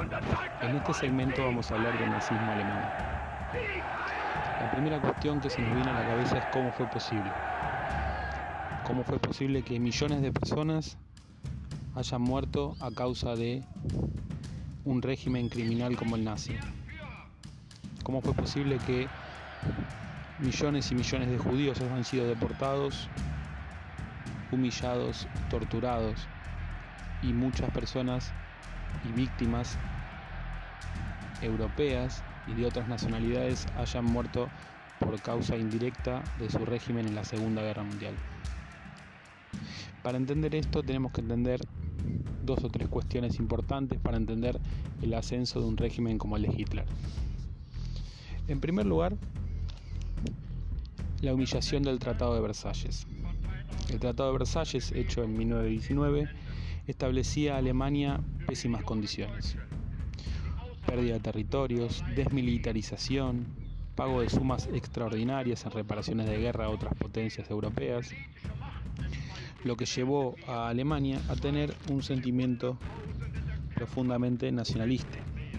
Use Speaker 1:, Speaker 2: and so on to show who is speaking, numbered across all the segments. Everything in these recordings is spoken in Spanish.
Speaker 1: En este segmento vamos a hablar del nazismo alemán. La primera cuestión que se nos viene a la cabeza es cómo fue posible. ¿Cómo fue posible que millones de personas hayan muerto a causa de un régimen criminal como el nazi? ¿Cómo fue posible que millones y millones de judíos hayan sido deportados, humillados, torturados, y muchas personas y víctimas europeas y de otras nacionalidades hayan muerto por causa indirecta de su régimen en la Segunda Guerra Mundial? Para entender esto tenemos que entender dos o tres cuestiones importantes para entender el ascenso de un régimen como el de Hitler. En primer lugar, la humillación del Tratado de Versalles. El Tratado de Versalles, hecho en 1919, establecía a Alemania pésimas condiciones: pérdida de territorios, desmilitarización, pago de sumas extraordinarias en reparaciones de guerra a otras potencias europeas, lo que llevó a Alemania a tener un sentimiento profundamente nacionalista.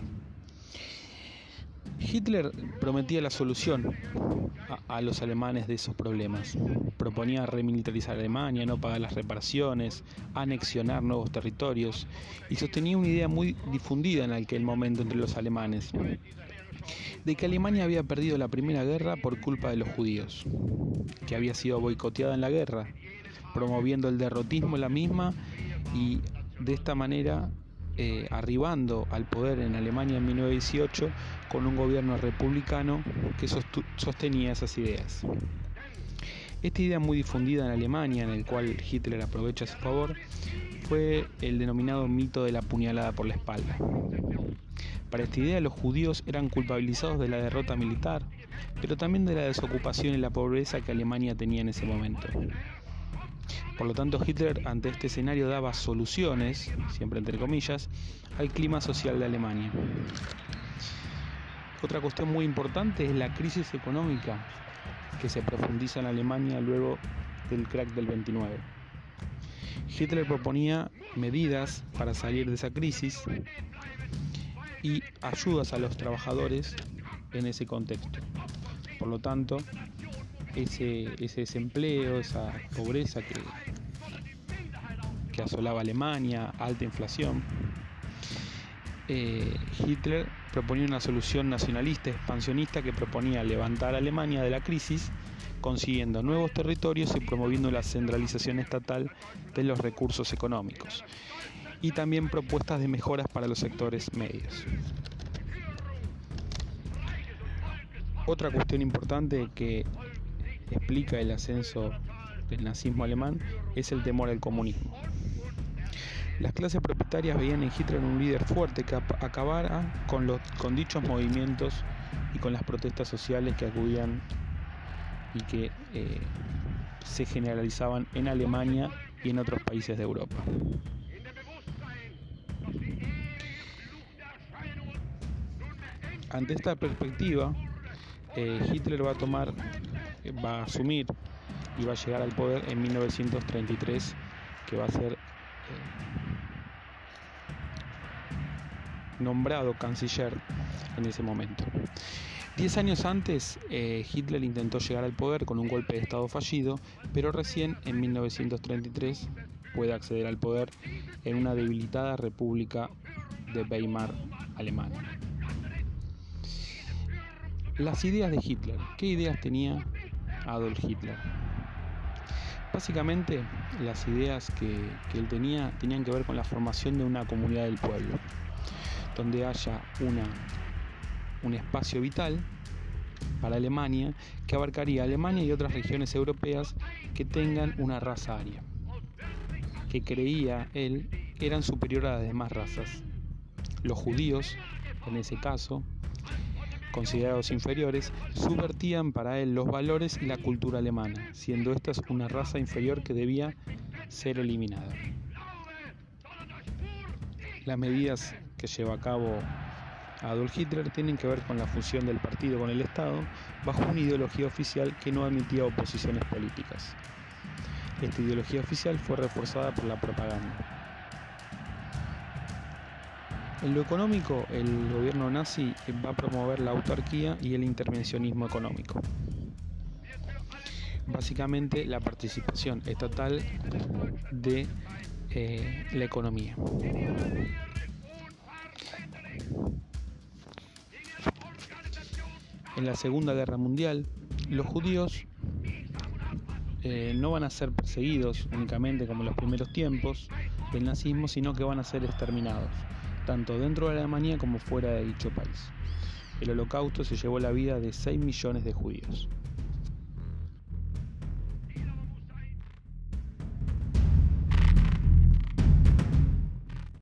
Speaker 1: Hitler prometía la solución a los alemanes de esos problemas. Proponía remilitarizar Alemania, no pagar las reparaciones, anexionar nuevos territorios, y sostenía una idea muy difundida en aquel momento entre los alemanes, de que Alemania había perdido la Primera Guerra por culpa de los judíos, que había sido boicoteada en la guerra, promoviendo el derrotismo en la misma y de esta manera arribando al poder en Alemania en 1918 con un gobierno republicano que sostenía esas ideas. Esta idea muy difundida en Alemania, en el cual Hitler aprovecha a su favor, fue el denominado mito de la puñalada por la espalda. Para esta idea, los judíos eran culpabilizados de la derrota militar, pero también de la desocupación y la pobreza que Alemania tenía en ese momento. Por lo tanto, Hitler ante este escenario daba soluciones, siempre entre comillas, al clima social de Alemania. Otra cuestión muy importante es la crisis económica que se profundiza en Alemania luego del crack del 29. Hitler proponía medidas para salir de esa crisis y ayudas a los trabajadores en ese contexto. Por lo tanto, ese desempleo, esa pobreza que asolaba Alemania, alta inflación, Hitler proponía una solución nacionalista, expansionista, que proponía levantar a Alemania de la crisis, consiguiendo nuevos territorios y promoviendo la centralización estatal de los recursos económicos, y también propuestas de mejoras para los sectores medios. Otra cuestión importante que explica el ascenso del nazismo alemán es el temor al comunismo. Las clases propietarias veían en Hitler un líder fuerte que acabara con dichos movimientos y con las protestas sociales que acudían y que se generalizaban en Alemania y en otros países de Europa. Ante esta perspectiva, Hitler va a asumir y va a llegar al poder en 1933, que va a ser nombrado canciller en ese momento. 10 años antes, Hitler intentó llegar al poder con un golpe de estado fallido, pero recién en 1933 puede acceder al poder en una debilitada República de Weimar, Alemania. Las ideas de Hitler. ¿Qué ideas tenía Adolf Hitler? Básicamente, las ideas que él tenía tenían que ver con la formación de una comunidad del pueblo, donde haya un espacio vital para Alemania que abarcaría Alemania y otras regiones europeas que tengan una raza aria, que creía él eran superiores a las demás razas. Los judíos, en ese caso, considerados inferiores, subvertían para él los valores y la cultura alemana, siendo esta una raza inferior que debía ser eliminada. Las medidas que lleva a cabo Adolf Hitler tienen que ver con la fusión del partido con el Estado bajo una ideología oficial que no admitía oposiciones políticas. Esta ideología oficial fue reforzada por la propaganda. En lo económico, el gobierno nazi va a promover la autarquía y el intervencionismo económico. Básicamente la participación estatal de la economía. En la Segunda Guerra Mundial, los judíos no van a ser perseguidos únicamente como en los primeros tiempos del nazismo, sino que van a ser exterminados, tanto dentro de Alemania como fuera de dicho país. El Holocausto se llevó la vida de 6 millones de judíos.